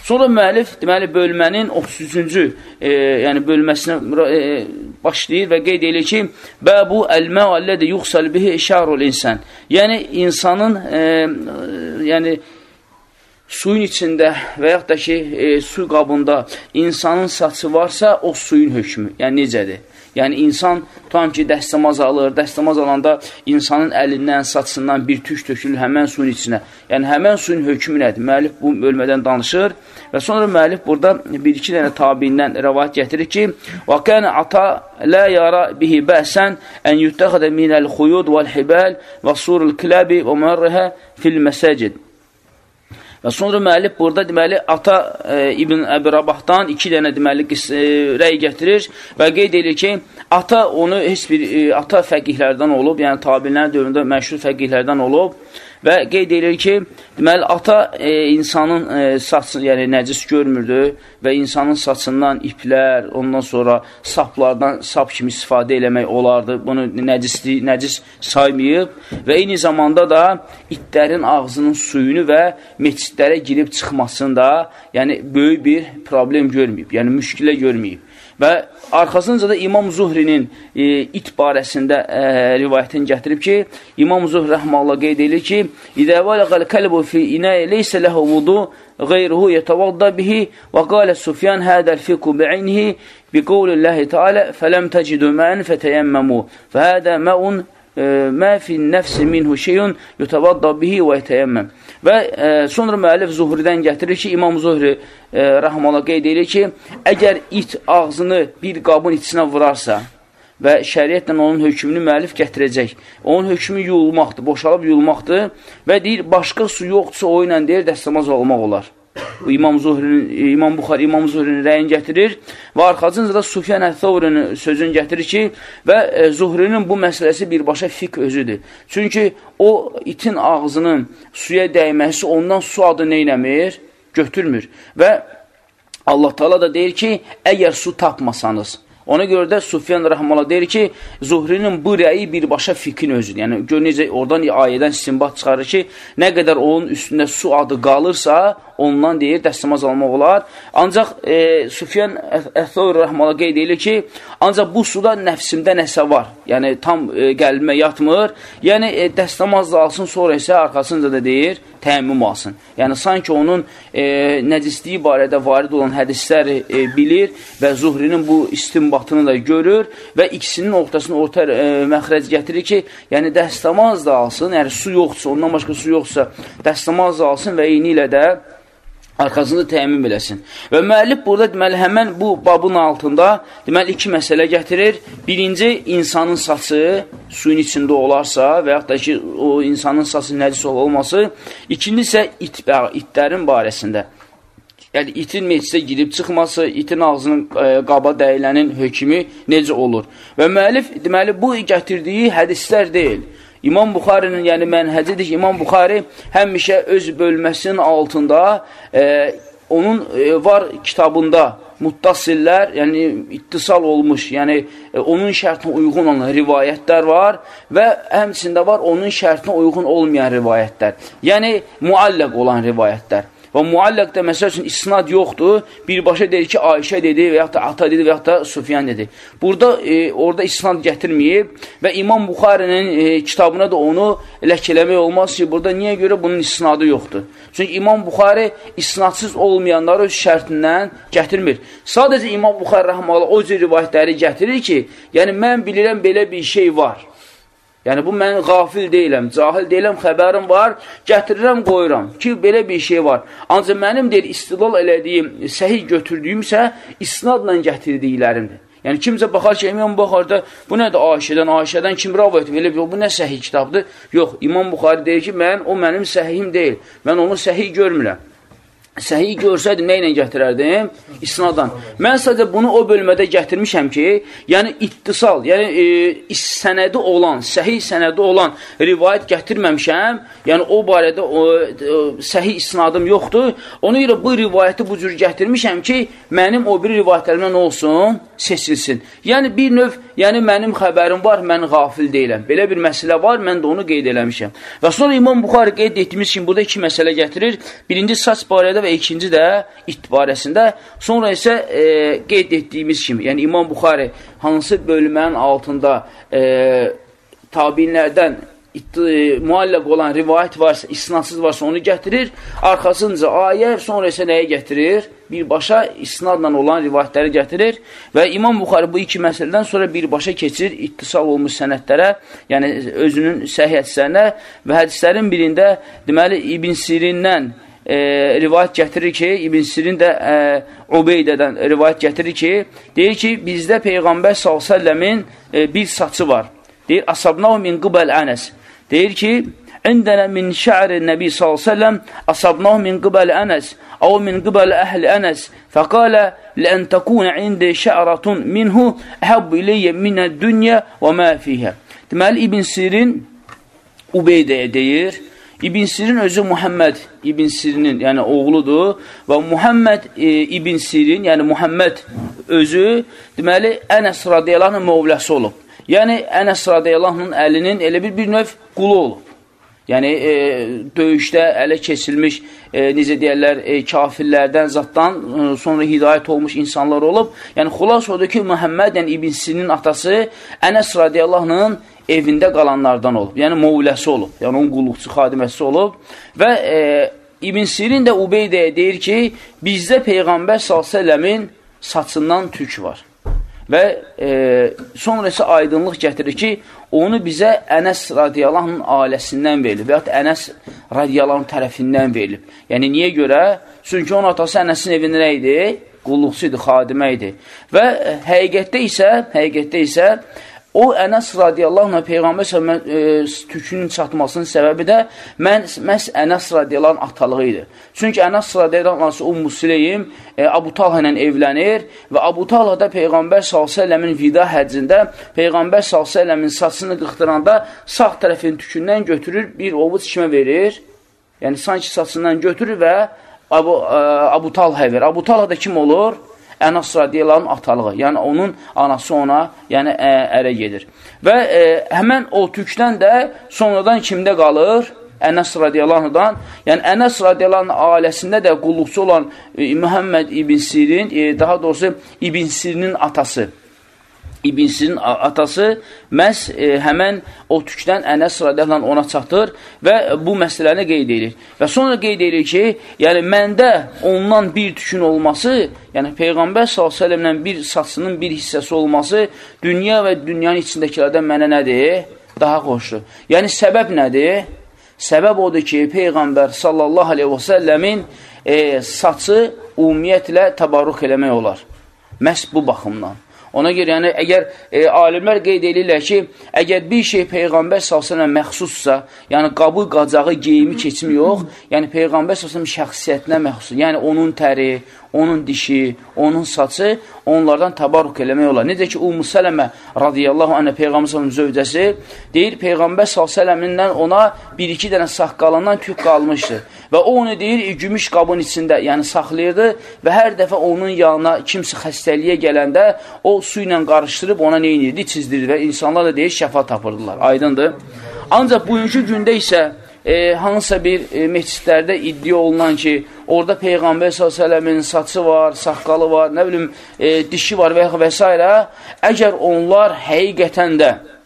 Sonra müəllif, deməli, bölmənin 33-cü yəni bölməsinə başlayır və qeyd edir ki, Bəbu əl-məu əlləzi yuxsal bihi şərul insan. Yəni, insanın yəni, suyun içində və yaxud da ki, su qabında insanın saçı varsa, o suyun hökmü. Yəni, necədir? Yəni, insan tutam ki, dəstəmaz alır, dəstəmaz alanda insanın əlindən, saçından bir tük tökülür həmən suyun içinə. Yəni, həmən suyun hökmü nədir? Müəllif bu bölmədən danışır və sonra müəllif burada bir-iki dənə tabiindən rəvayət gətirir ki, وَكَانَ عَطَى لَا يَرَى بِهِ بَأْسًا أَنْ يُتَّخَذَ مِنَ الْخُيُودِ وَالْحِبَالِ وَصُورِ الْكِلَابِ وَمَرَّهَا فِي الْمَسَاجِدِ. Və sonra müəllif burada deməli Ata İbn Əbi Rabahdan iki dənə deməli rəy gətirir və qeyd edir ki, Ata onu heç bir Ata fəqihlərdən olub, yəni tabiinlərin dövründə məşhur fəqihlərdən olub və qeyd edir ki, deməli Ata insanın saçını, yəni nəcis görmürdü və insanın saçından iplər, ondan sonra saplardan sap kimi istifadə eləmək olardı. Bunu nəcis saymayıb və eyni zamanda da itlərin ağzının suyunu və meçidlərə girib çıxmasında yəni böyük bir problem görməyib, yəni müşkilə görməyib. Və arxasınca da İmam Zuhrinin it barəsində rivayətini gətirib ki, İmam Zuhr rəhməllah qeyd edir ki, İdə vələqəl kəlbu fi inəyə leysə ləhu vudu qeyruhu yətəvadda bihi və qalə Sufyan hədəl fiqhu bi'inhi biqovlillahi teala fələm təcidu mən fətəyəmməmu fəhədə məun mə fin nəfsi minhu şeyun yutavadda bihi və yətəyəmməm. Və sonra müəllif Zuhridən gətirir ki, İmam Zuhri rəhməllah qeyd edir ki, əgər it ağzını bir qabın içinə vurarsa və şəriətlə onun hökmünü müəllif gətirəcək, onun hökmü yuyulmaqdır, boşalıb yuyulmaqdır və deyir, başqa su yoxdursa o ilə deyir, dəstəmaz olmaq olar. İmam Buxari İmam Zuhrinin rəyini gətirir və arxacınca da Sufyan Əth-Thawrinin sözünü gətirir ki, və Zuhrinin bu məsələsi birbaşa fiqh özüdür. Çünki o itin ağzının suya dəyməsi ondan su adı neynəmir? Götürmür. Və Allah Teala da deyir ki, əgər su tapmasanız, ona görə də Sufyan rəhməllah deyir ki, Zuhrinin bu rəyi birbaşa fiqhin özüdür. Yəni, gör necə oradan ayədən istinbat çıxarır ki, nə qədər onun üstündə su adı qalırsa, ondan deyir, dəstəmaz almaq olar. Ancaq Sufyan Əth-Thawri rəhməllah qeyd edir ki, ancaq bu suda nəfsimdə nəsə var. Yəni, tam qəlbimə yatmır. Yəni, dəstəmaz da alsın, sonra isə arxasınca da deyir, təəmmüm alsın. Yəni, sanki onun nəcisliyi barədə varid olan hədisləri bilir və Zuhrinin bu istinbatını da görür və ikisinin ortasına orta məxrəc gətirir ki, yəni dəstəmaz da alsın, yəni su yoxdursa, ondan başqa su yoxdursa, dəstəmaz da alsın və eyni ilə də arxasında təmin eləsin. Və müəllif burada deməli, həmən bu babın altında deməli, iki məsələ gətirir. Birinci, insanın saçı suyun içində olarsa və yaxud da ki, o insanın saçı nəcis olması. İkinci isə itlərin barəsində. Yəni, itin meclisə girib çıxması, itin ağzının qaba dəyilənin hökmü necə olur? Və müəllif, deməli, bu gətirdiyi hədislər deyil. İmam Buxarinin, yəni mənhəcidir ki, İmam Buxari həmişə öz bölməsinin altında onun var kitabında muttasillər, yəni ittisal olmuş, yəni onun şərtinə uyğun olan rivayətlər var və həmçində var onun şərtinə uyğun olmayan rivayətlər. Yəni mualləq olan rivayətlər. Və mualləqdə məsəl üçün isnad yoxdur, birbaşa deyir ki, Ayşə dedi və yaxud da Ata dedi və yaxud da Sufyan dedi. Burada, orada isnad gətirməyib və İmam Buxarinin kitabına da onu ləkələmək olmaz ki, burada niyə görə bunun isnadı yoxdur? Çünki İmam Buxari isnadsız olmayanları öz şərtindən gətirmir. Sadəcə İmam Buxari rəhməllah o cür rivayətləri gətirir ki, yəni mən bilirəm belə bir şey var. Yəni, bu mən qafil deyiləm, cahil deyiləm, xəbərim var, gətirirəm, qoyuram ki, belə bir şey var. Ancaq mənim deyil, istilal elədiyim, səhih götürdüyümsə, isnadla gətirdiklərimdir. Yəni, kimsə baxar ki, İmam Buxarıda, bu nədir Ayşədən kim rəvayət verir, bu nə səhih kitabdır? Yox, İmam Buxarı deyir ki, o mənim səhihim deyil, mən onu səhih görmürəm. Səhi görsəydim, nə ilə gətirərdim? İsnadan. Mən sadəcə bunu o bölmədə gətirmişəm ki, yəni ittisal, yəni sənədi olan, səhi sənədi olan rivayət gətirməmişəm, yəni o barədə səhi isnadım yoxdur. Ona görə bu rivayəti bu cür gətirmişəm ki, mənim o bir rivayətlərimə nə olsun? Seçilsin. Yəni bir növ, yəni mənim xəbərim var, mən qafil deyiləm. Belə bir məsələ var, mən də onu qeyd eləmişəm. Və sonra İmam Buxari qeyd etdiyimiz kimi burada iki məsələ gətirir. Birinci saç barədə və ikinci də it barəsində. Sonra isə qeyd etdiyimiz kimi, yəni İmam Buxari hansı bölmənin altında tabinlərdən müalləq olan rivayət varsa, isnadsız varsa onu gətirir, arxasınca ayə, sonra isə nəyə gətirir? Birbaşa isnadla olan rivayətləri gətirir və İmam Buxari bu iki məsələdən sonra birbaşa keçir ittisal olmuş sənədlərə, yəni özünün səhih hədislərinə və hədislərin birində deməli İbn Sirindən rivayət gətirir ki, İbn Sirin də Ubeydədən rivayət gətirir ki, deyir ki, bizdə Peyğəmbər s.ə.v-in bir saçı var. Deyir, asabnahu min qıbəl ənəs. Deyir ki, indənə min şə'ri nəbi s.ə.v asabnahu min qıbəl ənəs əv min qıbəl əhli ənəs fəqalə ləən təkunə indi şə'ratun minhu əhəbbu iləyyə minə dünya və mə fiyhə. Deməli, İbn Sirin Ubeydəyə deyir, İbn Sirin özü Muhammed İbn Sirinin, yəni oğludur və Muhammed İbn Sirin, yəni Muhammed özü, deməli, Ənəs radiyallahu anh mövləsi olub. Yəni, Ənəs radiyallahu anh əlinin elə bir növ qulu olub. Yəni, döyüşdə ələ keçilmiş, necə deyərlər, kafirlərdən, zatdan sonra hidayət olmuş insanlar olub. Yəni, xulas odur ki, Muhammed, yəni İbn Sirinin atası Ənəs radiyallahu anh evində qalanlardan olub. Yəni, mövləsi olub. Yəni, onun qulluqçu xadiməsi olub. Və İbn Sirin də Ubeydəyə deyir ki, bizdə Peyğəmbər s.ə.v-in saçından tük var. Və sonra isə aydınlıq gətirir ki, onu bizə Ənəs radiyallahu anh ailəsindən verilib və ya Ənəs radiyallahu anh tərəfindən verilib. Yəni, niyə görə? Çünki onun atası Ənəsin evində nə idi? Qulluqçu idi, xadimə idi. Və həqiqətdə isə o Ənəs radiyallahu anh Peyğəmbər tükünün çatmasının səbəbi də məhz Ənəs radiyallahu anh atalığı idi. Çünki Ənəs radiyallahu anh Ummu Süleym Abu Talha ilə evlənir və Abu Talha da Peyğəmbər s.ə.v-in vida həccində Peyğəmbər s.ə.v-in saçını qıxdıranda sağ tərəfin tükündən götürür, bir ovuc kimə verir? Yəni, sanki saçından götürür və Abu Talha verir. Abu Talha da kim olur? Ənəs radiyallahu anh atalığı, yəni onun anası ona ərə gedir. Və həmən o tükdən də sonradan kimdə qalır? Ənəs radiyallahu anhdan. Yəni Ənəs radiyallahu anh ailəsində də qulluqçu olan Muhammed İbn Sirin, daha doğrusu İbn Sirinin atası. İbn Sirin atası məhz həmən o tükdən Ənəs radiyallahu anh ona çatır və bu məsələni qeyd edir. Və sonra qeyd edir ki, yəni məndə ondan bir tükün olması, yəni Peyğəmbər s.ə.v-lə bir saçının bir hissəsi olması dünya və dünyanın içindəkilərdən mənə nədir? Daha xoşdur. Yəni səbəb nədir? Səbəb odur ki, Peyğəmbər sallallahu aleyhi və səlləmin saçı ümumiyyətlə təbarruk eləmək olar. Məhz bu baxımdan. Ona görə, yəni, əgər alimlər qeyd edirlər ki, əgər bir şey Peyğəmbər s.ə.v məxsussa, yəni qabı, qacağı, geyimi, keçimi yox, yəni Peyğəmbər s.ə.v şəxsiyyətinə məxsus, yəni onun təri, onun dişi, onun saçı onlardan təbarruk eləmək olar. Necə ki, Ummu Sələmə radiyallahu anh Peyğəmbər s.ə.v zövcəsi deyir, Peyğəmbər s.ə.v-dən ona bir-iki dənə saqqalından tük qalmışdı. Və o onu deyir, gümüş qabın içində, yəni saxlayırdı və hər dəfə onun yanına kimsə xəstəliyə gələndə o su ilə qarışdırıb ona nə inirdi, çizdirir və insanlar da deyir, şəfa tapırdılar. Aydındır. Ancaq bugünkü gündə isə hansısa bir məscidlərdə iddia olunan ki, orada Peyğəmbər s.ə.v-in saçı var, saqqalı var, nə bilim, dişi var və s. Əgər onlar həqiqətən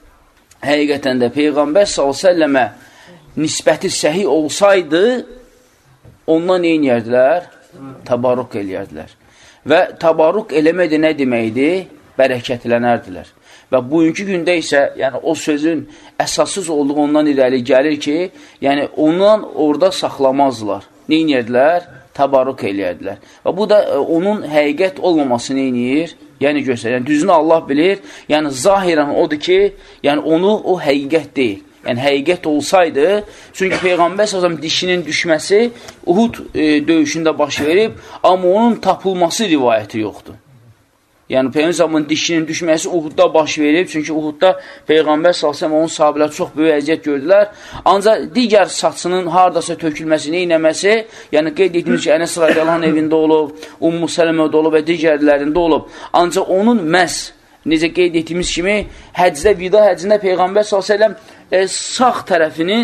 də Peyğəmbər s.ə.və nisbəti səhi olsaydı, ondan nə inərdilər? Təbarruk eləyərdilər. Və təbarruk eləmədə nə deməkdir? Bərəkətlənərdilər. Və bugünkü gündə isə, yəni o sözün əsassız olduğu ondan irəli gəlir ki, yəni ondan orada saxlamazlar. Nə inərdilər? Təbarruk eləyərdilər. Və bu da onun həqiqət olmaması nə inir? Yəni göstərir. Yəni düzünü Allah bilir. Yəni zahirən odur ki, yəni onu o həqiqət deyil. Yəni həqiqət olsaydı, çünki Peyğəmbər s.ə.v dişinin düşməsi Uhud döyüşündə baş verib, amma onun tapılması rivayəti yoxdur. Yəni Peyğəmbər s.ə.v dişinin düşməsi Uhudda baş verib, çünki Uhudda Peyğəmbər s.ə.v onun sahabələr çox böyük əziyyət gördülər. Ancaq digər saçının haradasa tökülməsi, neynəməsi, yəni qeyd etmiş ki, Ənəs radiyallahu anh evində olub, Ummu Sələmədə olub və digərlərində olub. Ancaq onun məhz, necə qeyd etdiyimiz kimi, həcdə, vida həccində Peyğəmbər s.ə.v sağ tərəfini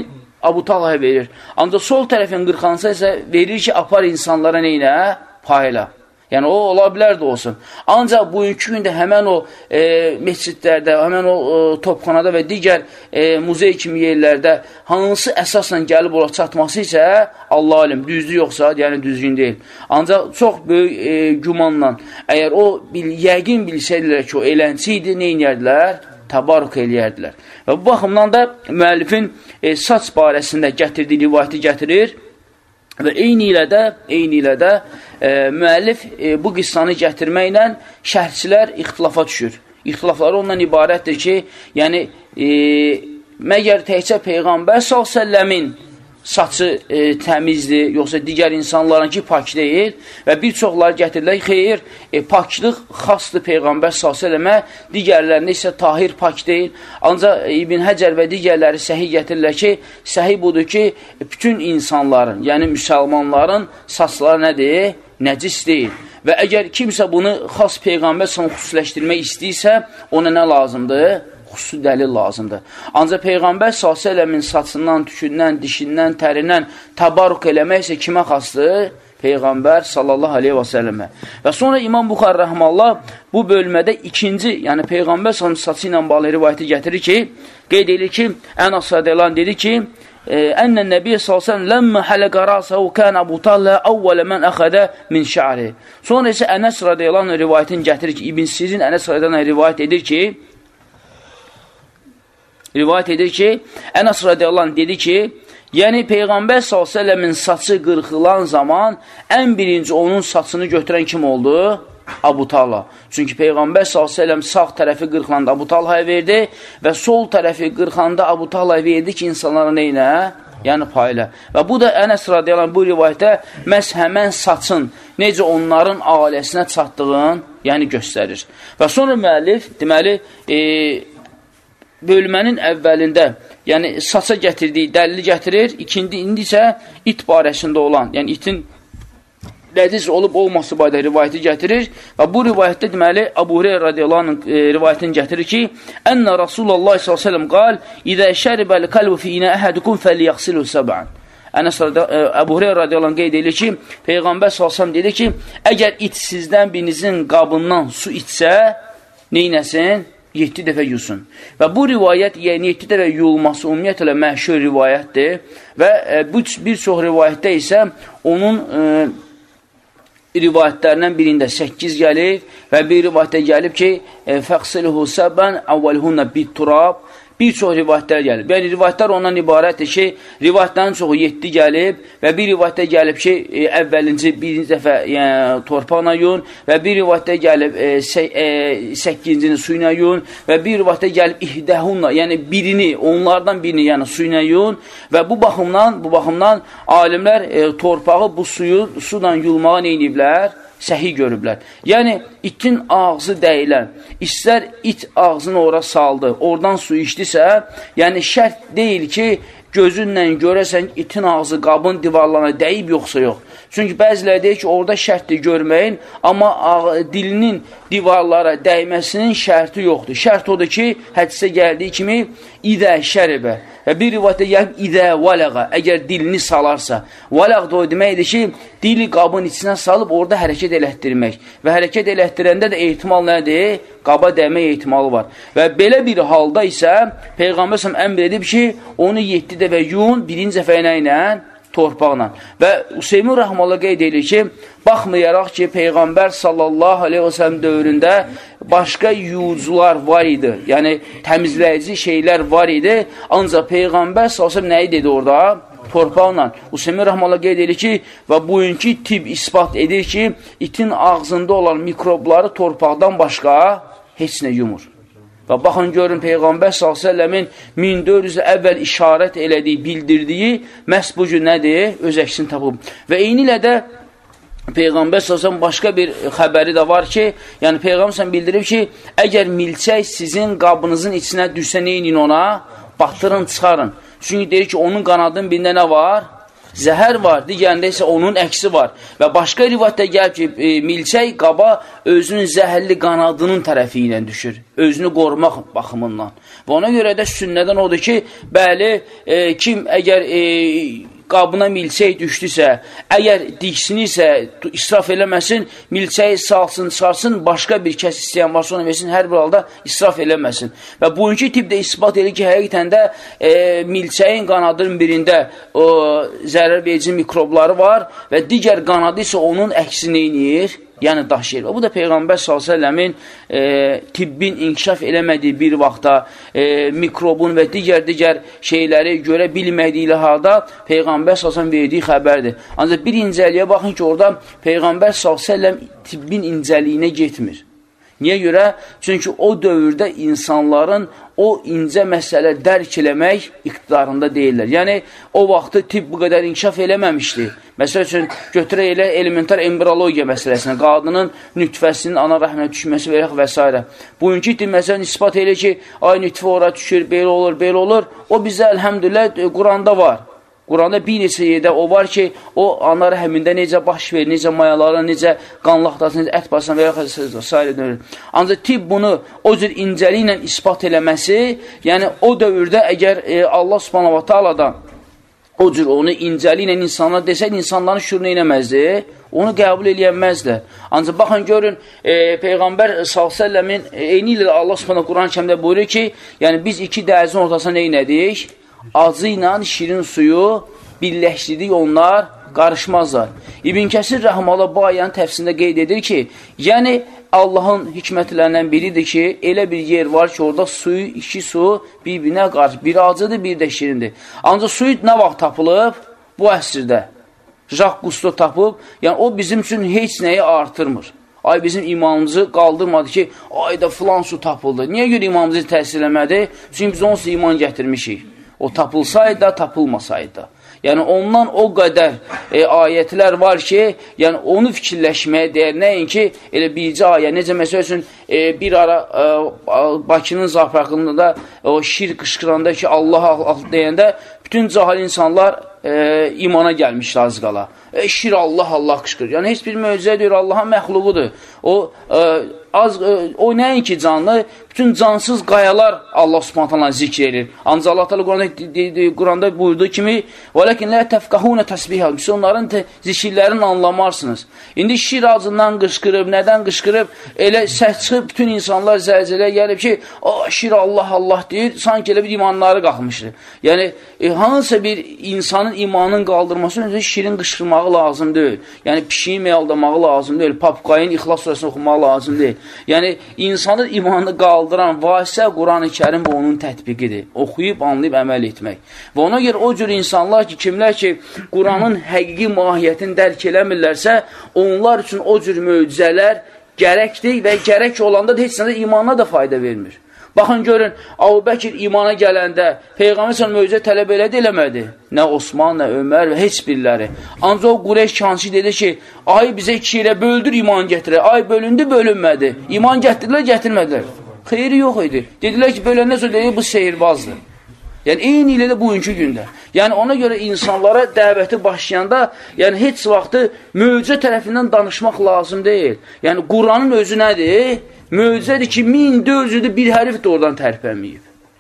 Abu Talhaya verir. Ancaq sol tərəfin qırxansa isə verir ki, apar insanlara neynə? Payla. Yəni, o, ola bilər də olsun. Ancaq bugünkü gündə həmən o məscidlərdə, həmən o topxanada və digər muzey kimi yerlərdə hansı əsasla gəlib ola çatması isə Allah alim, düzdür yoxsa, yəni düzgün deyil. Ancaq çox böyük gümanla, əgər o yəqin bilsəydilər ki, o elənçi idi, neynərdilər? Təbarrük eləyərdilər. Və bu baxımdan da müəllifin saç barəsində gətirdiyi rivayəti gətirir və eyni ilə də müəllif bu qıssanı gətirməklə şərhçilər ixtilafa düşür. İxtilafları ondan ibarətdir ki, yəni məgər təkcə Peyğəmbər s.ə.v-in saçı təmizdir, yoxsa digər insanların ki, pak deyil və bir çoxları gətirirlər, xeyr, paklıq xasdır Peyğəmbər s.ə.və, digərlərində isə tahir pak deyil. Ancaq İbn Həcər və digərləri səhi gətirirlər ki, səhi budur ki, bütün insanların, yəni müsəlmanların saçları nədir? Nəcis deyil. Və əgər kimsə bunu xas Peyğəmbər s.ə.və xüsusiləşdirmək istəyirsə, ona nə lazımdır? Xüsusi dəlil lazımdır. Ancaq Peyğəmbər s.ə.v-in saçından, tükündən, dişindən, tərindən təbarrük eləmək isə kimə xasdır? Peyğəmbər s.ə.v. Və sonra İmam Buxar rəhməllah bu bölmədə ikinci, yəni Peyğəmbər s.ə.v saçı ilə bağlı rivayəti gətirir ki, qeyd edir ki, Ənas radiyallahu dedi ki, Ənnən Nəbiyyə s.ə.v ləmmə hələqə rasəhu kən Əbu Talhə əvvələ mən əxədə min şəri. Sonra isə Ənəs radiyallahu rivayətini gətirir ki, İbn Sirin Ənəs radiyallahu rivayət edir ki, Ənəs radiyallahu dedi ki, yəni Peyğəmbər s.ə.v-in saçı qırxılan zaman ən birinci onun saçını götürən kim oldu? Abu Talha. Çünki Peyğəmbər s.ə.v sağ tərəfi qırxılanda Abu Talhaya verdi və sol tərəfi qırxanda Abu Talhaya verdi ki, insanlara neynə? Yəni payla. Və bu da Ənəs radiyallahu bu rivayətdə məhz həmən saçın necə onların ailəsinə çatdığını yəni göstərir. Və sonra müəllif, deməli, bölmənin əvvəlində, yəni saça gətirdiyi dəlili gətirir, indi isə it barəsində olan, yəni itin nəcis olub olması barədə rivayəti gətirir və bu rivayətdə deməli Əbu Hüreyrə radiyallahu rivayətini gətirir ki, Ənə Rasulullah s.ə.v qal, İzə şəribəl qalbu fi inə əhədukum fəliyəqsilu səbən. Əbu Hüreyrə radiyallahu qeyd edir ki, Peyğəmbər s.ə.v dedi ki, əgər it sizdən birinizin qabından su içsə, neynəsin? 7 dəfə yusun. Və bu rivayət, yəni 7 dəfə yuyulması ümumiyyətlə məşhur rivayətdir və bir çox rivayətdə isə onun rivayətlərindən birində 8 gəlib və bir rivayətdə gəlib ki, fəqsilhu səbən əvvəlhunna bit-turab. Bir çox rivayətlər gəlib. Yəni, rivayətlər ondan ibarətdir ki, rivayətlərin çoxu 7 gəlib və bir rivayətdə gəlib ki, əvvəlinci birinci dəfə torpaqla yuyun və bir rivayətdə gəlib 8-cini suyla yuyun və bir rivayətdə gəlib ihdəhunla, yəni onlardan birini yəni suyla yuyun və bu baxımdan alimlər torpağı bu sudan yuyulmağa neyniyiblər? Səhi görüblər. Yəni, itin ağzı dəyilən, istər it ağzını ora saldı, oradan su içdisə, yəni şərt deyil ki, gözünlə görəsən itin ağzı qabın divarlarına dəyib yoxsa yox. Çünki bəziləri deyir ki, orada şərtdir görməyin, amma dilinin divarlara dəyməsinin şərti yoxdur. Şərt odur ki, hədisə gəldiyi kimi, idə şəribə və bir rivayətdə gəlib, idə vələqa, əgər dilini salarsa. Vələq da o deməkdir ki, dili qabın içinə salıb orada hərəkət elətdirmək və hərəkət elətdirəndə də ehtimal nədir? Qaba dəymək ehtimalı var. Və belə bir halda isə Peyğəmbər s.ə.v əmr edib ki, onu 7 dəfə yuyun, birinci dəfə ilə torpaqla. Və Hüseymin rəhməllah qeyd edir ki, baxmayaraq ki, Peyğəmbər s.ə.v dövründə başqa yuyucular var idi, yəni təmizləyici şeylər var idi, ancaq Peyğəmbər s.ə.v nəyi dedi orada? Torpaqla. Hüseymin rəhməllah qeyd edir ki, və bugünkü tibb isbat edir ki, itin ağzında olan mikrobları torpaqdan başqa heç nə yumur. Və baxın görün, Peyğəmbər s.ə.v-in 1400 əvvəl işarət elədiyi, bildirdiyi məhz bu gün nədir? Öz əksini tapıb. Və eyni ilə də Peyğəmbər s.ə.v başqa bir xəbəri də var ki, yəni Peyğəmbər s.ə.v bildirib ki, əgər milçək sizin qabınızın içinə düşsə, neyinin ona? Batırın, çıxarın. Çünki deyir ki, onun qanadının birində nə var? zəhər var, digərində isə onun əksi var. Və başqa rivayətdə gəlib ki, milçək qaba özünün zəhərli qanadının tərəfi ilə düşür, özünü qorumaq baxımından. Və ona görə də sünnədən odur ki, bəli, kim əgər qabına milçək düşdüsə, əgər diksinirsə, israf eləməsin, milçəyi salsın, çıxarsın, başqa bir kəs istəyən varsa onu versin, hər bir halda israf eləməsin. Və bugünkü tipdə ispat edir ki, həqiqətən də milçəyin qanadının birində zərər verici mikrobları var və digər qanadı isə onun əksini eləyir, yəni daşıyır. Və bu da Peyğəmbər s.ə.v-in tibbin inkişaf eləmədiyi bir vaxtda mikrobun və digər şeyləri görə bilmədiyi halda Peyğəmbər s.ə.v verdiyi xəbərdir. Ancaq bir incəliyə baxın ki, orada Peyğəmbər s.ə.v tibbin incəliyinə getmir. Niyə görə? Çünki o dövrdə insanların o incə məsələ dərk eləmək iqtidarında deyirlər. Yəni, o vaxtı tibb bu qədər inkişaf eləməmişdi. Məsəl üçün, götürək elə elementar embriologiya məsələsinə, qadının nütfəsinin ana rəhminə düşməsi və s. Bugünkü tibb məsələn ispat elə ki, ay nütfə ora düşür, belə olur, belə olur. O bizə əlhəmdülillah Quranda var. Quranda bir neçə yerdə o var ki, o ana rəhmində necə baş verir, necə mayalara, necə qan laxtasına, necə ət basına və ya s. dönür. Ancaq tibb bunu o cür incəliklə ispat eləməsi, yəni o dövrdə əgər Allah subhanahu wa ta'aladan o cür onu incəliklə insanlar desəydi, insanların şürünə inəməzdi, onu qəbul eləyənməzlər. Ancaq baxın, görün, Peyğəmbər s.ə.v-in eyni ilə Allah subhanahu Quran-ı kərimdə buyurur ki, yəni biz iki dənizin ortasına nə inədik? Acı ilə şirin suyu birləşdirdik, onlar qarışmazlar. İbn Kəsir rəhməhullah bu ayənin təfsirində qeyd edir ki, yəni Allahın hikmətlərindən biridir ki, elə bir yer var ki, orada suyu, iki su bir-birinə qarşı, biri acıdır, biri də şirindir. Ancaq suyu nə vaxt tapılıb? Bu əsrdə. Jacques Cousteau tapıb, yəni o bizim üçün heç nəyi artırmır. Ay bizim imanımızı qaldırmadı ki, ay da filan su tapıldı. Niyə görə imanımızı təsir eləmədi? Çünki biz onsuz iman gətirmişik. O tapılsaydı da, tapılmasaydı da. Yəni ondan o qədər ayətlər var ki, yəni onu fikirləşməyə deyər. Nəinki elə bircə ayə, necə məsəl üçün bir ara Bakının Zapraqında da o şir qışqıranda ki, Allah deyəndə bütün cahil insanlar imana gəlmişdir az qala. Şir Allah qışqırır. Yəni heç bir möcüzə deyir, Allahın məxluqudur. O nəinki canlı, bütün cansız qayalar Allah subhanətlə zikr edir. Ancaq Allah Quranda buyurduğu kimi وَلَكِنْ لَا تَفْقَهُونَ تَسْبِحَ Siz onların zikirlərini anlamarsınız. İndi şir ağzından qışqırıb, nədən qışqırıb, elə səs çıxıb, bütün insanlar zəlzələ gəlib ki, şir Allah deyir, sanki elə bir imanları qalxmışdır. Yəni, hansısa bir insanın imanın qaldırması önce şirin qışqırmağı lazım deyil. Yəni, pişiyi meyaldamağı lazım deyil, papqayın İxlas surəsini oxumağı lazım deyil. Yəni, insanın imanını qaldıran vasilə Quran-ı Kərim və onun tətbiqidir. Oxuyub, anlayıb, əməl etmək. Və ona görə o cür insanlar ki, kimlər ki, Quranın həqiqi mahiyyətini dərk eləmirlərsə, onlar üçün o cür möcüzələr gərəkdir və gərək olanda da heç nədə imanına da fayda vermir. Baxın, görün, Əbu Bəkir imana gələndə Peyğəmbər sən möcüzə tələb elədi, eləmədi. Nə Osman, nə Ömər və heç birləri. Ancaq o Qureyş kançı dedi ki, ay bizə iki ilə böldür, iman gətirək. Ay bölündü, bölünmədi. İman gətirdilər, gətirmədilər. Xeyri yox idi. Dedilər ki, böləndən sonra dedi, bu sehirbazdır. Yəni, eyni ilə də bugünkü gündə. Yəni, ona görə insanlara dəvəti başlayanda, yəni, heç vaxtı möcüzə tərəfindən danışmaq lazım deyil. Yəni, Quranın özü nədir? Möcüzədir ki, 1400-də bir hərif də oradan tərpənməyib.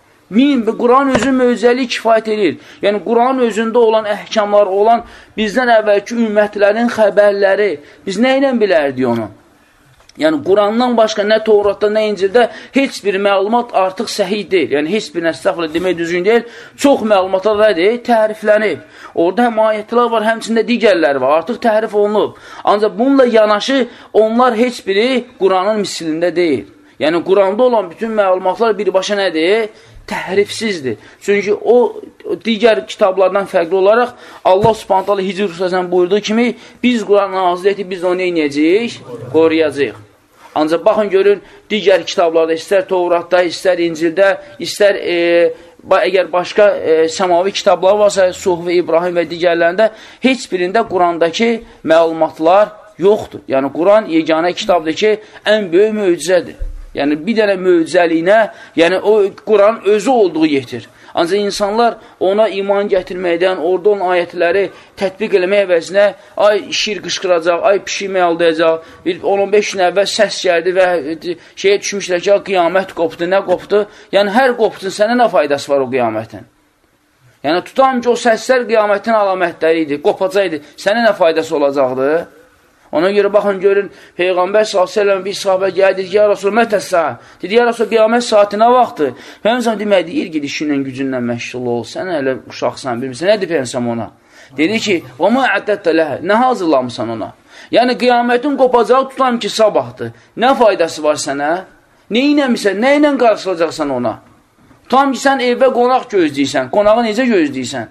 Quran özü möcüzəli kifayət edir. Yəni, Quranın özündə olan əhkamlar, olan bizdən əvvəlki ümmətlərin xəbərləri, biz nə ilə bilərdik onu? Yəni, Qurandan başqa nə Tevratda, nə İncildə heç bir məlumat artıq səhih deyil. Yəni, heç bir nəstəxlə demək düzgün deyil. Çox məlumatlar nədir? Təhriflənib. Orada həm ayətlər var, həmçində digərləri var. Artıq təhrif olunub. Ancaq bununla yanaşı, onlar heç biri Quranın misilində deyil. Yəni, Quranda olan bütün məlumatlar birbaşa nədir? Təhrifsizdir. Çünki o digər kitablardan fərqli olaraq Allah Subhanahu taala Hicr surəsində buyurduğu kimi biz Quranı nazil etdik, biz onu eləyəcəyik, qoruyacağıq. Ancaq baxın görün, digər kitablarda, istər Tevratda, istər İncildə, istər əgər başqa səmavi kitablar varsa, Suh və İbrahim və digərlərində heç birində Qurandakı məlumatlar yoxdur. Yəni, Quran yeganə kitabdır ki, ən böyük möcüzədir. Yəni, bir dənə möcüzəliyinə, yəni o Quran özü olduğu yetir. Ancaq insanlar ona iman gətirməkdən, orada olan ayətləri tətbiq eləmək əvəzinə, ay şir qışqıracaq, ay pişik məyaldayacaq, 10-15 gün əvvəl səs gəldi və şeyə düşmüşlər ki, qiyamət qopdu, nə qopdu? Yəni, hər qopdun, sənə nə faydası var o qiyamətin? Yəni, tutam ki, o səslər qiyamətin alamətləri idi, qopacaqdı, sənə nə faydası olacaqdı? Ona görə baxın, görün, Peyğəmbər s.ə.v bir sahabə gəldi, dedi ki, ya Rasul, mətəsə, dedi, ya Rasul, qiyamət saati nə vaxtdır? Peyğəmbər demək, deyir, ged işinlə, gücünlə məşğul ol, sən elə uşaqsan, bilmirsən, nə deyir Peyğəmbər ona? Dedi ki, və mə ədətdə ləhə, nə hazırlamısan ona? Yəni, qiyamətin qopacağı tutam ki, sabahdır, nə faydası var sənə? Nə inəmirsən, nə ilə qarşılayacaqsan ona? Tutam ki, sən evə qonaq gözləyirsən, qonağı necə gözləyirsən?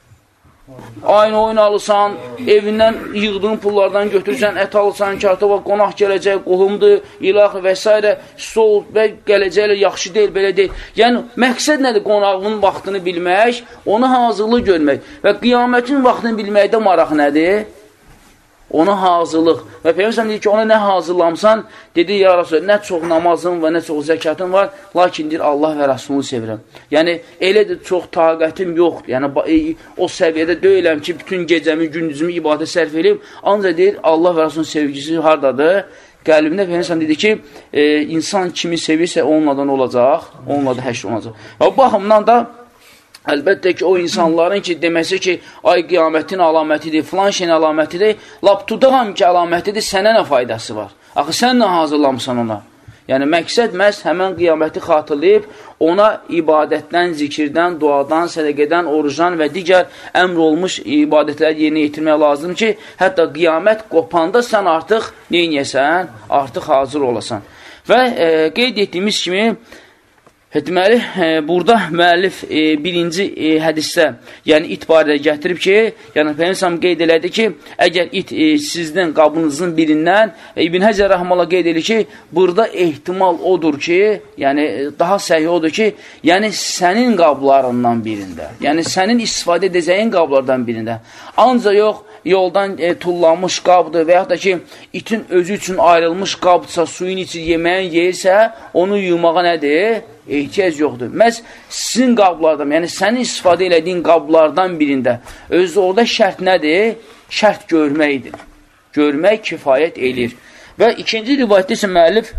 Aynı oyun alırsan, evindən yığdığın pullardan götürürsən, ət alırsan, kartova qonaq gələcək, qohumdur, ilaxı və s. Sol və gələcəklə yaxşı deyil, belə deyil. Yəni, məqsəd nədir? Qonağın vaxtını bilmək, onu hazırlıq görmək və qiyamətin vaxtını bilməkdə maraq nədir? Ona hazırlıq. Və Peyğəmbər deyir ki, ona nə hazırlamsan, dedi, ya Rasul, nə çox namazın və nə çox zəkatın var, lakin deyir, Allah və Rasulunu sevirəm. Yəni, elədir, çox taqətim yoxdur. Yəni, o səviyyədə deyiləm ki, bütün gecəmi, gündüzümü ibadət sərf edeyim. Ancaq deyir, Allah və Rasulun sevgisi hardadır? Qəlbində Peyğəmbər dedi ki, insan kimi sevirsə, onunladan olacaq, onunla da həşr olacaq. Və bu baxımdan da, əlbəttə ki, o insanların ki, deməsi ki, ay qiyamətin əlamətidir, filan şeyin əlamətidir, lap tudağam ki, əlamətidir, sənə nə faydası var? Axı, sən nə hazırlamısan ona? Yəni, məqsəd məhz həmən qiyaməti xatırlayıb, ona ibadətdən, zikirdən, duadan, sədəqədən, orucdan və digər əmr olmuş ibadətləri yerinə yetirmək lazım ki, hətta qiyamət qopanda sən artıq neynəyəsən? Artıq hazır olasan. Və qeyd etdiyimiz kimi, deməli, burada müəllif birinci hədisdə, yəni it barədə gətirib ki, yəni Peyğəmbər qeyd elədi ki, əgər it sizdən qabınızın birindən, İbn Həcər rəhməhullah qeyd edir ki, burada ehtimal odur ki, yəni daha səhih odur ki, yəni sənin qablarından birində, yəni sənin istifadə edəcəyin qablardan birində, ancaq yox, yoldan tullanmış qabdır və yaxud da ki, itin özü üçün ayrılmış qabdırsa, suyun içi yeməyin yeyirsə, onu yumağa nədir? Ehtiyac yoxdur. Məhz sizin qablardan, yəni sənin istifadə elədiyin qablardan birində, özü orada şərt nədir? Şərt görməkdir. Görmək kifayət eləyir. Və ikinci rivayətdə isə müəllif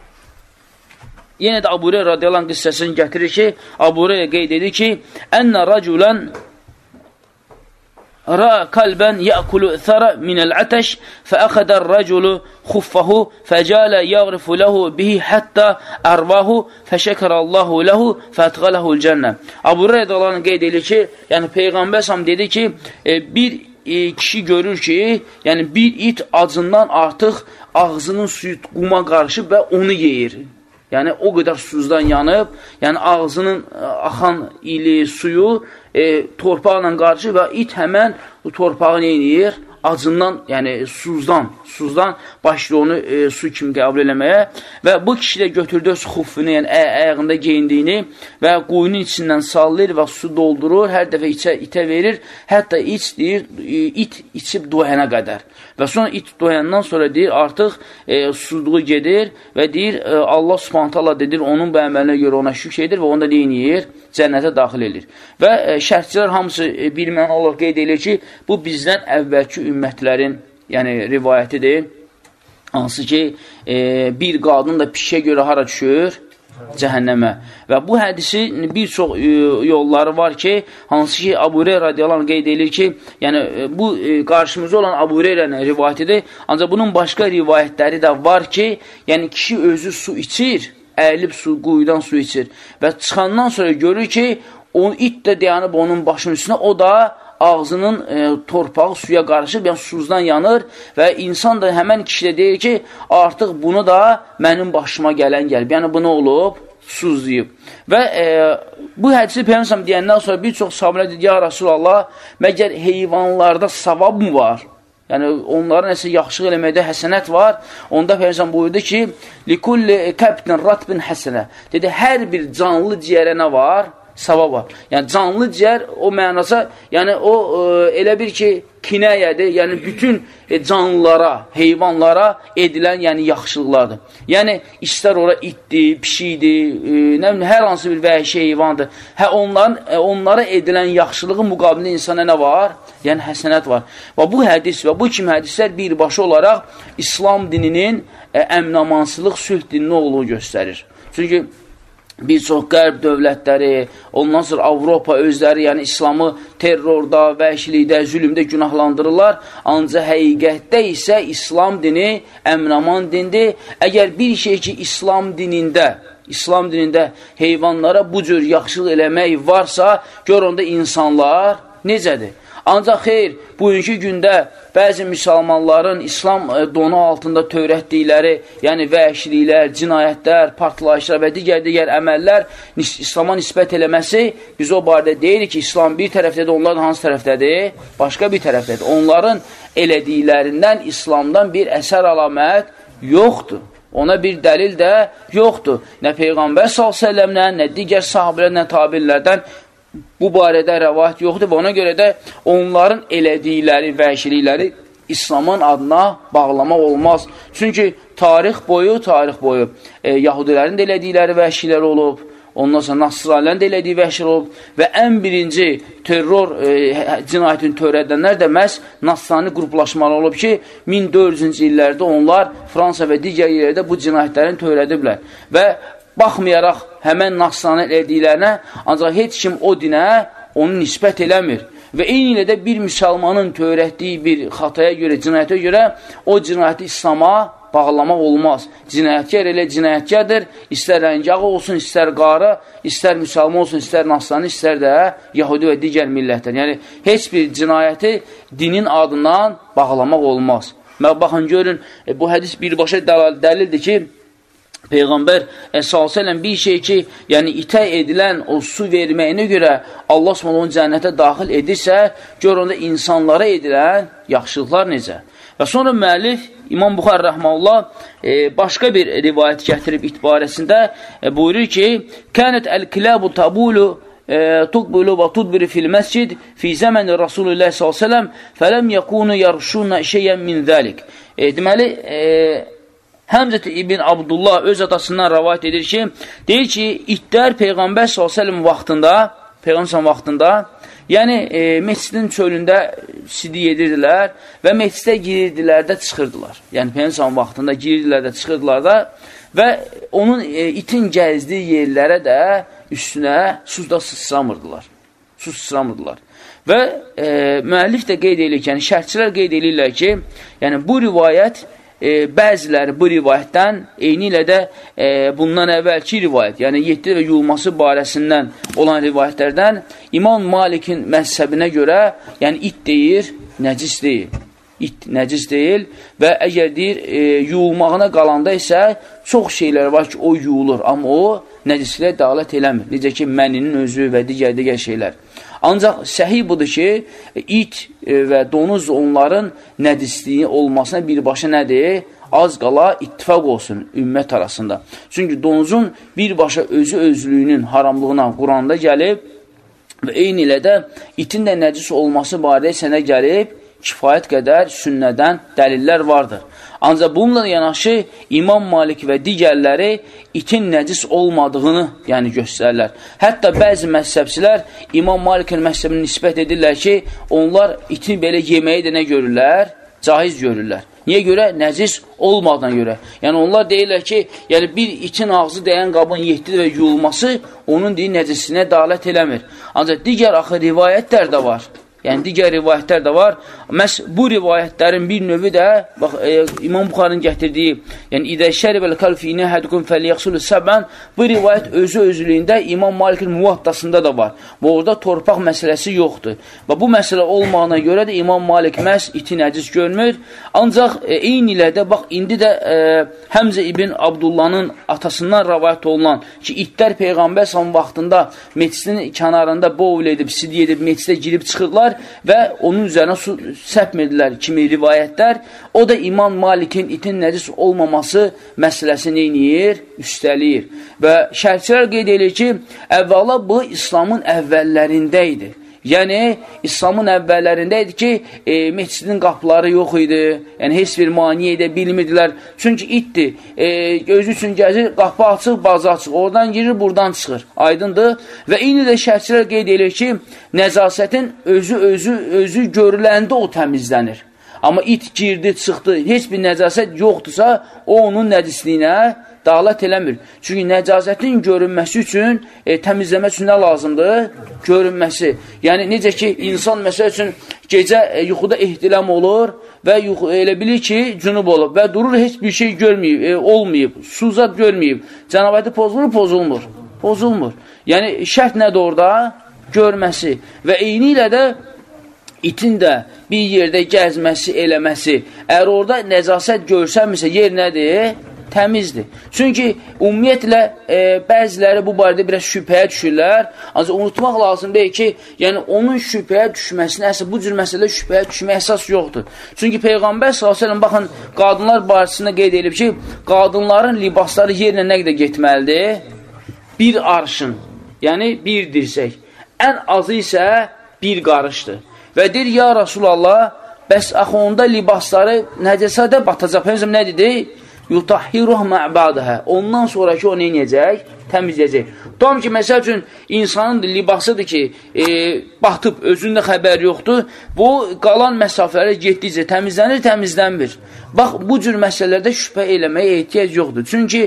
yenə də Əbu Hüreyrə radiyallahu anh qissəsini gətirir ki, Əbu Hüreyrə qeyd edir ki, Ənə rəculən رأى كلبا يأكل ثرى من العتش فأخذ الرجل خفه فجعل يغرف له به حتى أرواه فشكر الله له فأدخله الجنة. Əbu Hüreyrə radiyallahu anh qeyd edir ki, yəni Peyğəmbər sallallahu dedi ki, bir kişi görür ki, yəni bir it acından artıq ağzının suyu quma qarışıb və onu yeyir. Yəni, o qədər susuzdan yanıb, yəni ağzının axan ili, suyu torpaqla qarşı və it həmən torpağı neyinir? Acından, yəni susuzdan başlıyor onu su kimi qəbul eləməyə və bu kişi də götürdü öz xuffunu, yəni ayağında geyindiyini və quyunun içindən sallayır və su doldurur, hər dəfə itə verir, hətta it içib doyana qədər və sonra it doyandan sonra deyir, artıq susuzluğu gedir və deyir, Allah subhanət Allah dedir, onun bu əməlinə görə ona şükür edir və onu da deyir, cənnətə daxil edir. Və şərhçilər hamısı bilmən Allah qeyd edir ki, bu bizdən əvvəlki ümmətlərin, yəni rivayətidir, hansı ki, bir qadın da pişiyə görə hara düşür? Cəhənnəmə. Və bu hədisin bir çox yolları var ki, hansı ki, Əbu Hüreyrə radiyallahu anh qeyd edir ki, yəni bu qarşımızda olan Əbu Hüreyrənin rivayətidir, ancaq bunun başqa rivayətləri də var ki, yəni kişi özü su içir, əyilib quyudan su içir və çıxandan sonra görür ki, it də dayanıb onun başının üstünə, o da ağzının torpağı suya qarışıb, yəni susuzdan yanır və insan da həmən kişidə deyir ki, artıq bunu da mənim başıma gələn gəlib. Yəni, bu nə olub? Susuzlayıb. Və bu hədisi Peyğəmbər deyəndən sonra bir çox sahabələr dedi, ya Rasulallah, məgər heyvanlarda savab mı var? Yəni, onların nəsə yaxşılıq eləməkdə həsənət var. Onda Peyğəmbər buyurdu ki, likulli kəbtin ratbin həsənə. Dedi, hər bir canlı ciyərə nə var? savab var. Yəni, canlı ciyər o mənasa, yəni o elə bir ki, kinayədir, yəni bütün canlılara, heyvanlara edilən yəni, yaxşılıqlardır. Yəni, istər ora itdir, pişikdir, hər hansı bir vəhşi heyvandır. Onlara edilən yaxşılığın müqabilində insana nə var? Yəni, həsənət var. Və bu hədis və bu kimi hədislər birbaşa olaraq İslam dininin əmnamansılıq, sülh dininin olduğu göstərir. Çünki bir çox qərb dövlətləri, ondan sonra Avropa özləri, yəni İslamı terrorda, vəhşilikdə, zülümdə günahlandırırlar. Ancaq həqiqətdə isə İslam dini əmnaman dindir. Əgər bir şey ki, İslam dinində heyvanlara bu cür yaxşılıq eləmək varsa, gör onda insanlar necədir? Ancaq xeyr, bugünkü gündə bəzi müsəlmanların İslam donu altında törətdikləri, yəni vəhşiliklər, cinayətlər, partlayışlar və digər əməllər İslama nisbət eləməsi, biz o barədə deyirik ki, İslam bir tərəfdədir, onlar hansı tərəfdədir? Başqa bir tərəfdədir. Onların elədiklərindən İslamdan bir əsər əlamət yoxdur. Ona bir dəlil də yoxdur. Nə Peyğəmbər s.ə.v-lə, nə digər sahabələrlə, tabirlərdən bu barədə rəvayət yoxdur və ona görə də onların elədikləri, vəhşilikləri İslamın adına bağlamaq olmaz. Çünki tarix boyu Yahudilərin də elədikləri vəhşilər olub, ondan sonra Nasranilərin də elədiyi vəhşilər olub və ən birinci terror cinayətini törədənlər də məhz Nasrani qruplaşmaları olub ki, 1400-cü illərdə onlar Fransa və digər yerlərdə bu cinayətlərini törədiblər və baxmayaraq həmən Nasrani elədiklərinə, ancaq heç kim o dinə onu nisbət eləmir. Və eyni ilə də bir müsəlmanın törətdiyi bir xataya görə, cinayətə görə o cinayəti İslama bağlamaq olmaz. Cinayətkar elə cinayətkardır, istər rəngağı olsun, istər qarı, istər müsəlman olsun, istər Nasrani, istər də Yahudi və digər millətlər. Yəni, heç bir cinayəti dinin adından bağlamaq olmaz. Baxın, görün, bu hədis birbaşa dəlildir ki, Peyğəmbər s.ə.v bir şey ki, yəni itə edilən o su verməyinə görə Allah s.ə.v onu cənnətə daxil edirsə, gör onda insanlara edilən yaxşılıqlar necə? Və sonra müəllif İmam Buxari rəhməhullah başqa bir rivayət gətirib itbarəsində buyurur ki, Kənət əl-kiləbu tabulu tuqbulu və tudbiri fil məscid fi zəməni Rasulullah s.ə.v fələm yəkunu yarşunna şeyən min zəlik. Deməli, Həmzət ibn Abdullah öz atasından rəvayət edir ki, deyir ki, itlər Peyğəmbər s.ə.v vaxtında, yəni məscidin çölündə sidi yedirdilər və məscidə girirdilər də çıxırdılar. Yəni Peyğəmbər vaxtında girirdilər də çıxırdılar da və onun itin gəzdiyi yerlərə də üstünə suda sıçramırdılar. Su sıçramırdılar. Və müəllif də qeyd edir ki, yəni şərhçilər qeyd edirlər ki, yəni bu rivayət bəziləri bu rivayətdən, eyni ilə də bundan əvvəlki rivayət, yəni 7 və yuyulması barəsindən olan rivayətlərdən İmam Malikin məzhəbinə görə, yəni it deyir, nəcis deyil. İt nəcis deyil və əgər deyir, yuyulmağına qalanda isə çox şeylər var ki, o yuyulur, amma o nəcisliyə dəalət eləmir. Necə ki, məninin özü və digər şeylər. Ancaq səhih budur ki, it və donuz onların nədisliyi olmasına birbaşa nədir? Az qala ittifaq olsun ümmət arasında. Çünki donuzun birbaşa özlüyünün haramlığına Quranda gəlib və eyni ilə də itin də nəcis olması barədə sənə gəlib kifayət qədər sünnədən dəlillər vardır. Ancaq bununla yanaşı İmam Malik və digərləri itin nəcis olmadığını yəni göstərirlər. Hətta bəzi məzhəbçilər İmam Malikin məzhəbini nisbət edirlər ki, onlar itin belə yeməyi də nə görürlər? Caiz görürlər. Niyə görə? Nəcis olmadığına görə. Yəni onlar deyirlər ki, yəni bir itin ağzı dəyən qabın 7 və yuyulması onun deyil nəcisinə dəalət eləmir. Ancaq digər axı rivayətlər də var. Yəni, digər rivayətlər də var. Məhz bu rivayətlərin bir növü də, bax, İmam Buxarının gətirdiyi, yəni, İdə şəribəl kəlfiyinə hədukum fəliyəqsulü səbən, bu rivayət özlüyündə İmam Malikin Muvattasında da var. Və orada torpaq məsələsi yoxdur. Və bu məsələ olmağına görə də İmam Malik məhz iti nəcis görmür. Ancaq eyni ilə də, bax, indi də Həmzə ibn Abdullahın atasından rivayət olunan ki, itlər Peyğəmbər vaxtında meçidin kənarında bovl edib, sidi edib, meçidə girib çıxırlar qoymuşlar və onun üzərinə su səpmirdilər kimi rivayətlər. O da İmam Malikin itin nəcis olmaması məsələsini neyir? Üstəliyir. Və şərhçilər qeyd edir ki, əvvəla bu İslamın əvvəllərində idi. Yəni, İslamın əvvəllərində idi ki, məscidin qapıları yox idi, yəni heç bir maniyə edə bilmirdilər. Çünki itdir, özü üçün gəzir, qapı açıq, bazı açıq, oradan girir, buradan çıxır, aydındır. Və eyni də şərhçilər qeyd edir ki, nəzasətin özü görüləndə o təmizlənir. Amma it girdi, çıxdı, heç bir nəzasət yoxdursa, o onun nəcisliyinə dəlalət eləmir. Çünki nəcazətin görünməsi üçün, təmizləmək üçün nə lazımdır? Görünməsi. Yəni, necə ki, insan məsəl üçün gecə yuxuda ehtilam olur və elə bilir ki, cünub olub və durur, heç bir şey görməyib, olmayıb, suzat görməyib. Cənabəti pozulmur. Yəni, şərt nədir orada? Görməsi. Və eyni ilə də itin də bir yerdə gəzməsi, eləməsi. Əgər orada nəzasət görsənmirsə, yer nədir? Təmizdir. Çünki ümumiyyətlə bəziləri bu barədə biraz şübhəyə düşürlər. Ancaq unutmaq lazım deyil ki, yəni onun şübhəyə düşməsinə, əsas bu cür məsələdə şübhəyə düşməyə əsas yoxdur. Çünki Peyğəmbər s.ə.v baxın, qadınlar barəsində qeyd edib ki, qadınların libasları yerlə nə qədər getməlidir? Bir arşın, yəni bir dirsək. Ən azı isə bir qarışdır. Və deyir, ya Rasulallah, bəs axı onda libasları nəcəsədə batacaq. Peyğəmbər nə dedi? Yutahhiruh mə'badəhə. Ondan sonraki o neyəcək? Təmizləyəcək. Tam ki, məsəl üçün, insanın libasıdır ki, batıb, özündə xəbər yoxdur. Bu, qalan məsafələrə getdikcə təmizlənmir. Bax, bu cür məsələlərdə şübhə eləməyə ehtiyac yoxdur. Çünki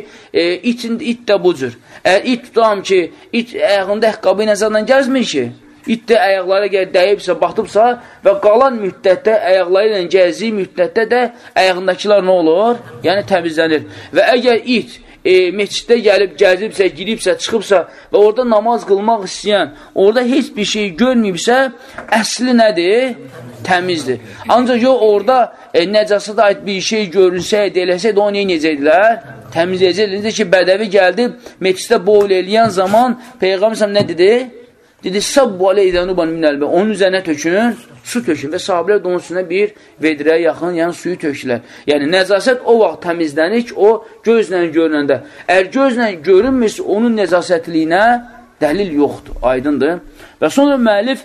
it də bu cür. Əgər it tutam ki, it əyağında əqqabı nəzərdən gəzmir ki, it də ayaqları əgər dəyibsə, batıbsa və qalan müddətdə, ayaqları ilə gəzdiyi müddətdə də ayağındakılar nə olur? Yəni təmizlənir. Və əgər it məsciddə gəlib, gəzibsə, giribsə, çıxıbsa və orada namaz qılmaq istəyən, orada heç bir şey görməyibsə, əsli nədir? Təmizdir. Ancaq yox, orada nəcasata ait bir şey görünsəydi, eləsəydi, onu necəydilər? Təmizləyəcəkdir. Necə ki, bədəvi gəldi, məsciddə boyl eləyən zaman Peyğəmbər nə dedi? Dedi, səbbu aleyzənuban minəlbə, onun üzərinə tökün, su tökün və sahabələr də onun üstünə bir vedrəyə yaxın, yəni suyu tökürlər. Yəni, nəzasət o vaxt təmizlənir ki, o gözlə görünəndə. Əgər gözlə görünmürsə, onun nəzasətliyinə dəlil yoxdur, aydındır. Və sonra müəllif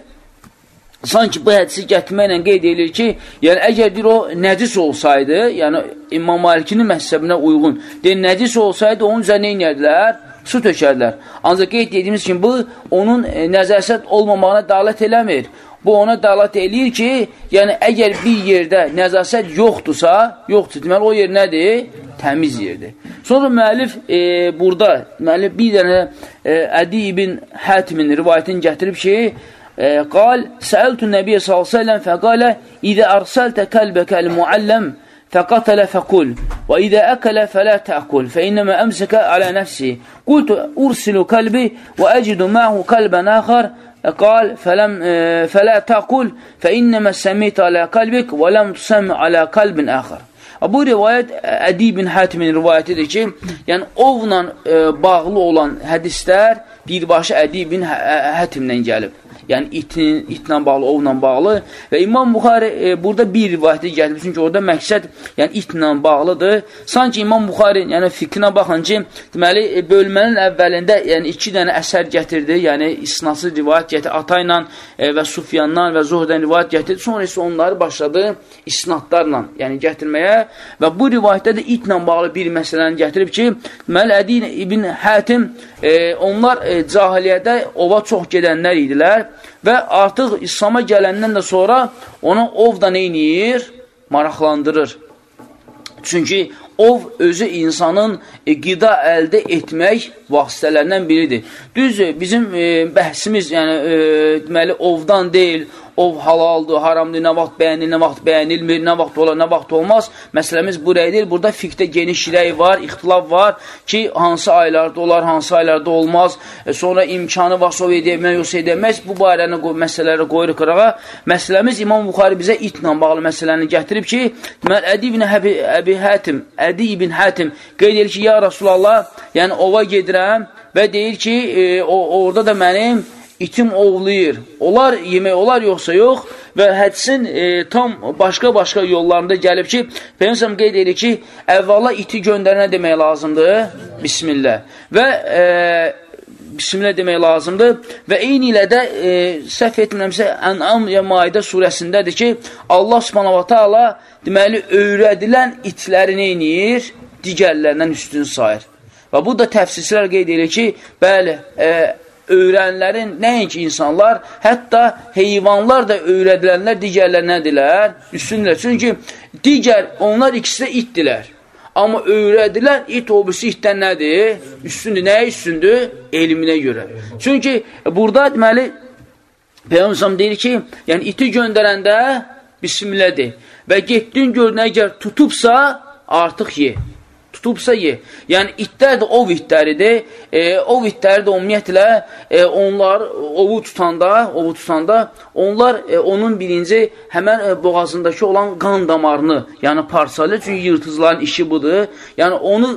sanki bu hədisi gətirməklə qeyd edilir ki, yəni əgər deyir o nəcis olsaydı, yəni İmam Malikinin məhzəbinə uyğun, deyir nəcis olsaydı, onun üzərinə inədilər, su tökərlər. Ancaq qeyd dediyimiz kimi, bu, onun nəzasət olmamağına dəlalət eləmir. Bu, ona dəlalət eləyir ki, yəni, əgər bir yerdə nəzasət yoxdursa, deməli, o yer nədir? Təmiz yerdir. Sonra müəllif burada, müəllif bir dənə Ədi ibn Hətimin rivayətini gətirib ki, qal, səəltün Nəbiyyə s.ə.v fəqalə, İdə ərsəltə kəlbəkəl muəlləm فقتل فقل وإذا أكل فلا تأكل فإنما أمسك على نفسه قلت أرسل كلبي وأجد معه كلبا آخر قال فلا تأكل فإنما سميت على قلبك ولم تسم على قلب آخر. Bu rivayət Ədi ibn Hətimin rivayətidir ki, yəni ovla bağlı olan hədislər birbaşa Ədi ibn Hətimdən gəlib. Yəni itlə bağlı, ovla bağlı və İmam Buxari burada bir rivayəti gətirib, çünki orada məqsəd yəni itlə bağlıdır. Sanki İmam Buxari yəni fikrinə baxın ki, deməli bölmənin əvvəlində yəni 2 dənə əsər gətirdi, yəni isnasız rivayət gətirdi, Ata ilə və Sufyandan və Zuhrdən rivayət gətirdi, sonra isə onları başladı isnadlarla yəni gətirməyə və bu rivayətdə də itlə bağlı bir məsələni gətirib ki, deməli Ədi ibn Hətim onlar cahiliyyədə ova çox gedənlər idilər və artıq İslam'a gələndən də sonra ona ov da neyniyir? Maraqlandırır. Çünki ov özü insanın qida əldə etmək vasitələrindən biridir. Düzdür, bizim bəhsimiz yəni, deməli, ovdan deyil, ov halaldır, haramdır, nə vaxt bəyənir, nə vaxt bəyənilmir, nə vaxt olar, nə vaxt olmaz. Məsələmiz buraya deyil, burada fiqdə geniş rəy var, ixtilaf var ki, hansı aylarda olar, hansı aylarda olmaz, sonra imkanı varsa o edəmək, yoxsa edəməz, bu barəni məsələləri qoyuruq qırağa. Məsələmiz İmam Buxari bizə itlə bağlı məsələni gətirib ki, Ədi ibn Hətim qeyd edir ki, ya Rasulallah, yəni ova gedirəm və deyir ki, orada da mənim itim ovlayır. Onlar yemək olar yoxsa yox və hədisin tam başqa yollarında gəlib ki, Peyğəmbər qeyd edir ki, əvvəla iti göndərənə demək lazımdır. Bismillah. Və Bismillah demək lazımdır. Və eyni ilə də səhv etmirəmsə Ən'am ya Maidə surəsindədir ki, Allah Subhanahu va Taala deməli öyrədilən itləri nə edir? Digərlərindən üstün sayır. Və bu da təfsirçilər qeyd edir ki, bəli, öyrənlərin nəinki insanlar, hətta heyvanlar da öyrədilənlər digərlərinədirlər, üstündürlər. Çünki onlar ikisi də itdilər. Amma öyrədilən it o birisi itdən nədir? Üstündür. Nəyə üstündür? Elminə görə. Çünki burada deməli Peyğəmbər deyir ki, yəni iti göndərəndə Bismillah de. Və getdin gördün, əgər tutubsa artıq ye. Tutubsa ye. Yəni itlər də ov itləridir. Ov itləri də ümumiyyətlə onlar ovu tutanda onlar onun birinci həmən boğazındakı olan qan damarını yəni parçalayır. Çünki yırtıcıların işi budur. Yəni onu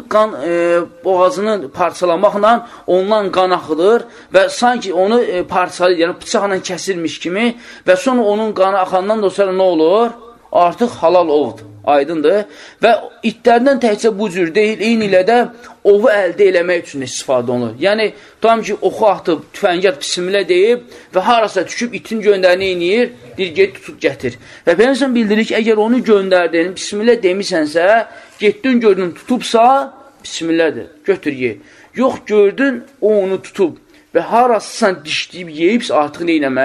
boğazını parçalamaqla ondan qan axıdır və sanki onu parçalayır, yəni bıçaqla kəsilmiş kimi və sonra onun qanı axandan da sonra nə olur? Artıq halal ovdur. Aydındır. Və itlərdən təkcə bu cür deyil, eyni ilə də ovu əldə eləmək üçün istifadə olunur. Yəni, tam ki, oxu atıb, tüfəngi atıb, Bismillah deyib və harasa düşüb itin göndərini eynir, bir get tutub gətir. Və Peyğəmbər bildirir ki, əgər onu göndərdin, Bismillah demisənsə, getdin gördün tutubsa, Bismillahdır, götür ye. Yox, gördün, o onu tutub və harasısan dişləyib yeyibsə, artıq neynəmə?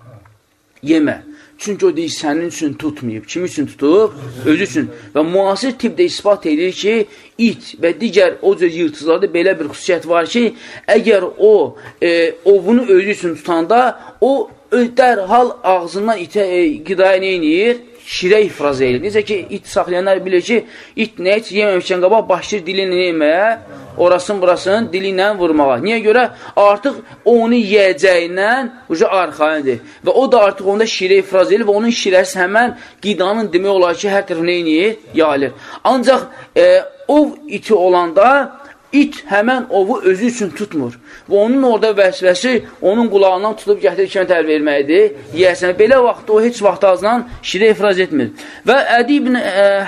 Yemə. Çünki o deyil, sənin üçün tutmayıb. Kim üçün tutub? Özü üçün. Və müasir tibbdə ispat edir ki, it və digər o cür yırtıcılarda belə bir xüsusiyyət var ki, əgər o ovunu özü üçün tutanda, o dərhal ağzından qidaya neynir? Şirə ifraz edir. Necə ki, it saxlayanlar bilir ki, it nə heç yeməmişkən qabaq başlayır dilini yeməyə, burasını dili ilə vurmağa. Niyə görə? Artıq onu yiyəcəyindən arxayındır. Və o da artıq onda şirə ifraz edir və onun şirəsi həmən qidanın demək olar ki, hər tərəf neyini yayılır. Ancaq ov iti olanda it həmən ovu özü üçün tutmur. Və onun orada vəsvəsi onun qulağından tutub gətirib kimə tərif verməkdir. Yiyəsən. Belə vaxtda o heç vaxt ağzından şirə ifraz etmir. Və Ədi ibn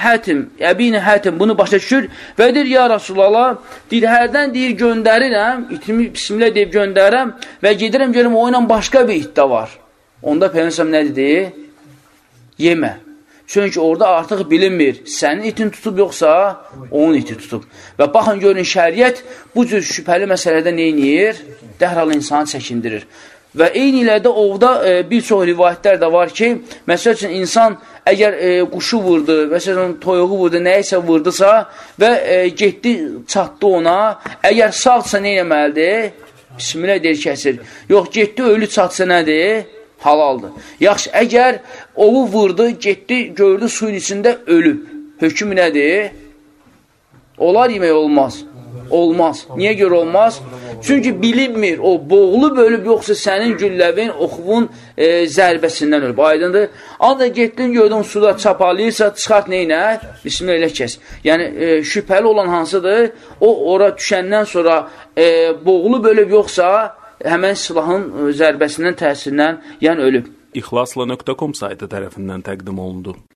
Hətim bunu başa düşür və deyir, ya Rasulallah, deyir, hərdən deyir, göndərirəm, itimi Bismillah deyib göndərirəm və gedirəm, görüm, o ilə başqa bir it də var. Onda Peyğəmbər nə dedi? Yemə. Çünki orada artıq bilinmir, sənin itin tutub yoxsa onun iti tutub. Və baxın, görün, şəriət bu cür şübhəli məsələdə neynir? Dərhal insanı çəkindirir. Və eyni ilə də ovda bir çox rivayətlər də var ki, məsəl üçün insan əgər quşu vurdu, məsələn toyuğu vurdu, nəyisə vurdusa və getdi, çatdı ona, əgər sağdsa nə eləməlidir? Bismillah deyir, kəsir. Yox, getdi, ölü çatsa nədir? Halaldır. Yaxşı, əgər ovu vurdu, getdi, gördü suyun içində ölüb. Hökmü nədir? Olar yemək olmaz. Olmaz. Niyə görə olmaz? Çünki bilinmir, o boğulub ölüb, yoxsa sənin gülləvin, oxuvun zərbəsindən ölüb. Aydındır. Ancaq getdin, gördün, suda çapalayırsa, çıxart neynə? Bismillah elə kəs. Yəni, şübhəli olan hansıdır? O, ora düşəndən sonra boğulub ölüb, yoxsa həmən silahın zərbəsindən, təsirindən, yəni ölüb. İxlasla.com saytı tərəfindən təqdim olundu.